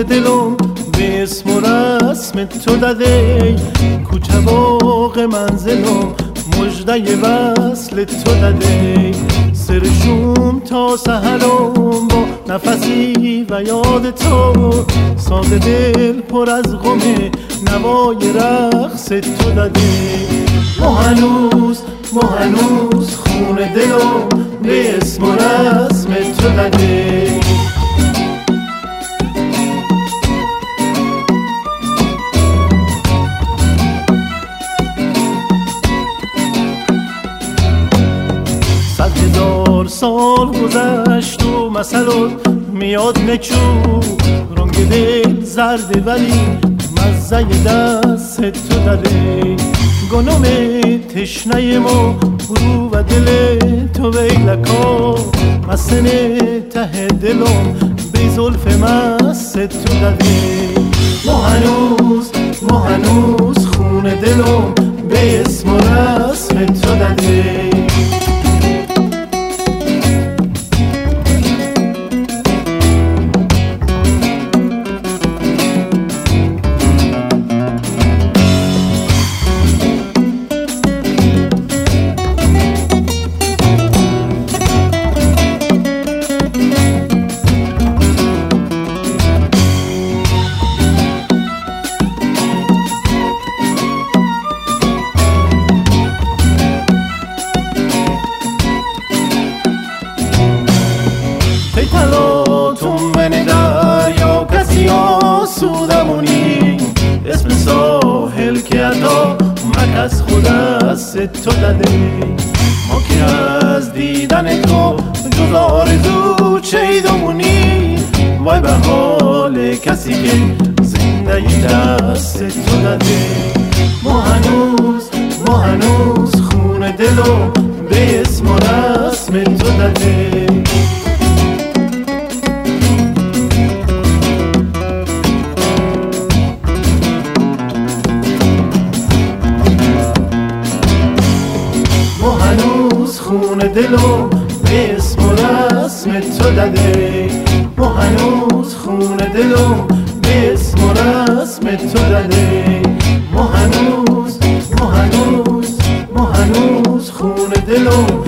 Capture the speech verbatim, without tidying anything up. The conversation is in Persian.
دلم به اسم و رسم تو دده، کوچه باغ منزلم مژده وصل تو دده. سرشوم تا سحرم با نفسی و یاد تو، ساز دل پر از غمه نوای رقص تو دده. ما هنوز ما هنوز خون دلم به اسم و رسم تو دده. صد هزار سال گذشت و مثلت میاد نچو، رنگ دل زرده ولی مزه دست تو داره. گنم تشنه ما برو و دل تو ویلکا، مسن ته دلم به زلف مست تو داره. ما هنوز ما هنوز خون دلم به اسم و رسم تو داره. ای تلا تو من دریا کسی آسودمونی، اسم ساحل که ادا مکس خود از تو داده. ما که از دیدن تو جز آرزو چیدمونی، وای به حال کسی که زندگی دست تو داده. ما هنوز ما هنوز خون دلو به اسم و رسم تو داده. خون دلو به اسم و رسم تو داده. ما هنوز خون دلو به اسم و رسم تو داده. ما هنوز ما هنوز ما هنوز خون دلو